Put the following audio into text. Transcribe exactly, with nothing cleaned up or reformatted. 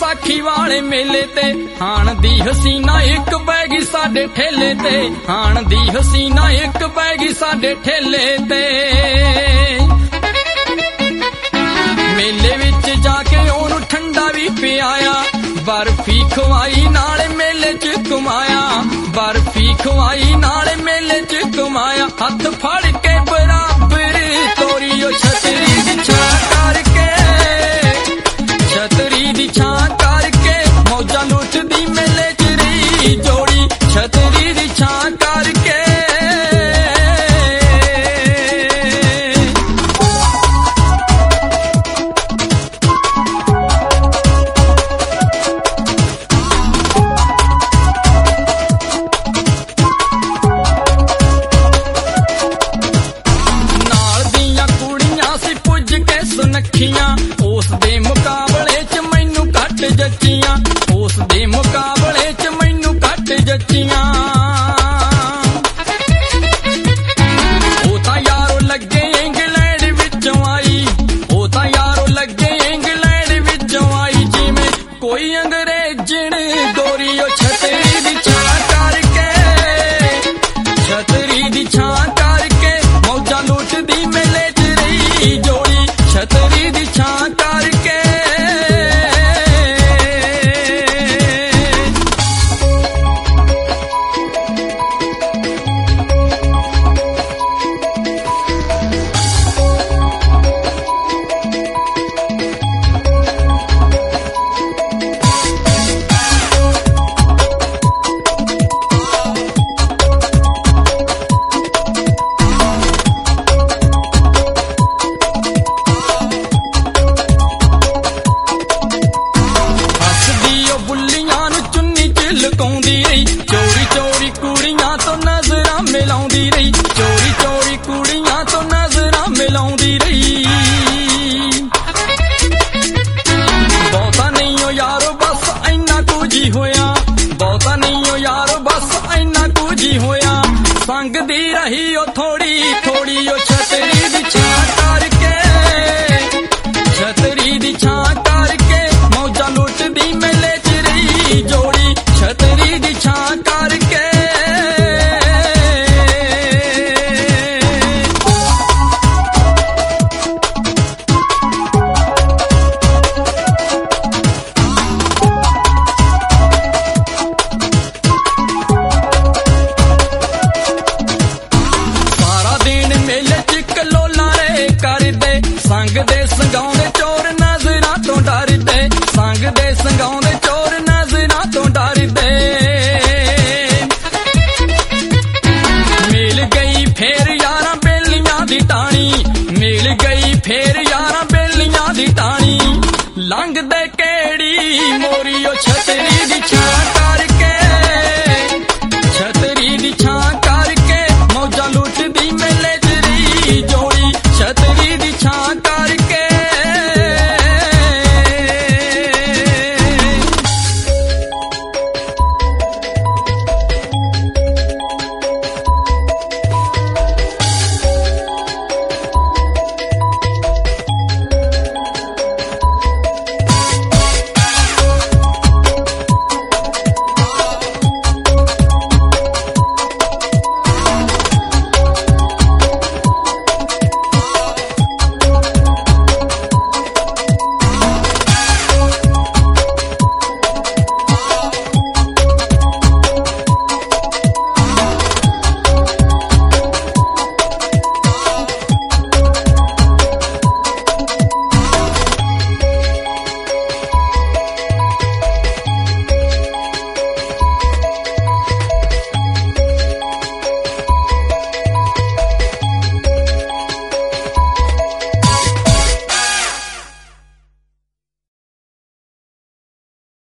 विसाखी वाले मेले ते हाण दी हसीना एक बैगी साडे ठेले ते हाण दी हसीना एक बैगी साडे ठेले ते मेले विच जाके ओनू ठंडा भी पियाया बर्फी खवाई नाले मेले च घुमाया बर्फी खवाई नाले मेले च घुमाया हथ फड़ के बराबर तोरियो छतरी दी छां करके छतरी दी छां करके मौजा लुटदी मेले च रही जोड़ी छतरी दी छां करके उस दे मुकाबले च मैनू घट जचियां उस दे मुकाबले च मैनू घट जचियां ओ तां यारो लगे इंग्लैंड विचों आई ओ तां यारो लगे इंग्लैंड विचों आई जिवें कोई अंग्रेजन गोरी